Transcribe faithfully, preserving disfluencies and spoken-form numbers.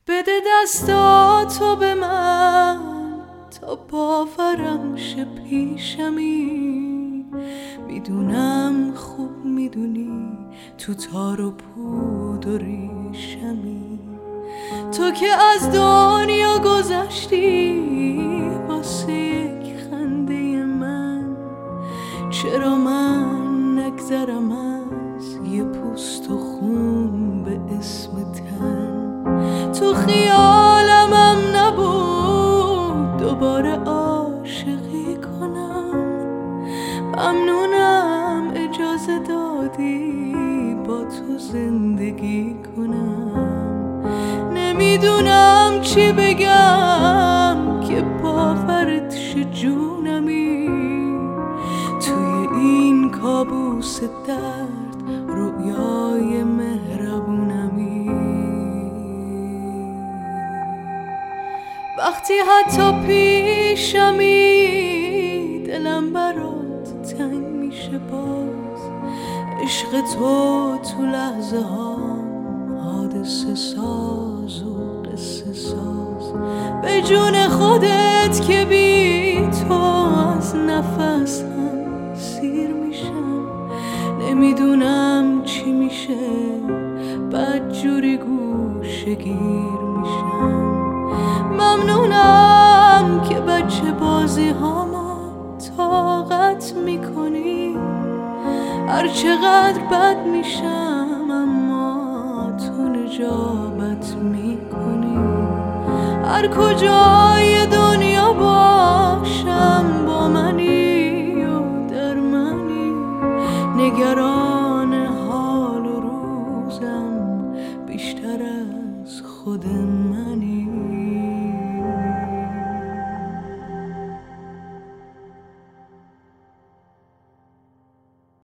بده دستاتو به من تا باورم شه پیشمی. میدونم خوب میدونی تو تار و پود و ریشمی. تو که از دنیا گذشتی واسه یک خنده من، چرا من نگذرم از یه پوست و خون به اسم تن؟ تو خیالمم نبود دوباره عاشقی کنم. ممنونم اجازه دادی با تو زندگی کنم. نمیدونم چی بگم که باورت شه جونمی. توی این کابوس درد رویای مهربونمی. وقتی حتی پیشمی دلم برات تنگ میشه باز. عشق تو تو لحظه ها حادثه ساز و قصه ساز. به جون خودت که بی تو از نفس هم سیر میشم. نمیدونم چی میشه بدجوری گوشه گیر میشم. ممنونم که بچه بازی هامو طاقت میکنی. هر چقدر بد میشم اما تو نجابت میکنی. هر کجای دنیا باشم با منی و در منی. نگران حال و روزم بیشتر از خودم.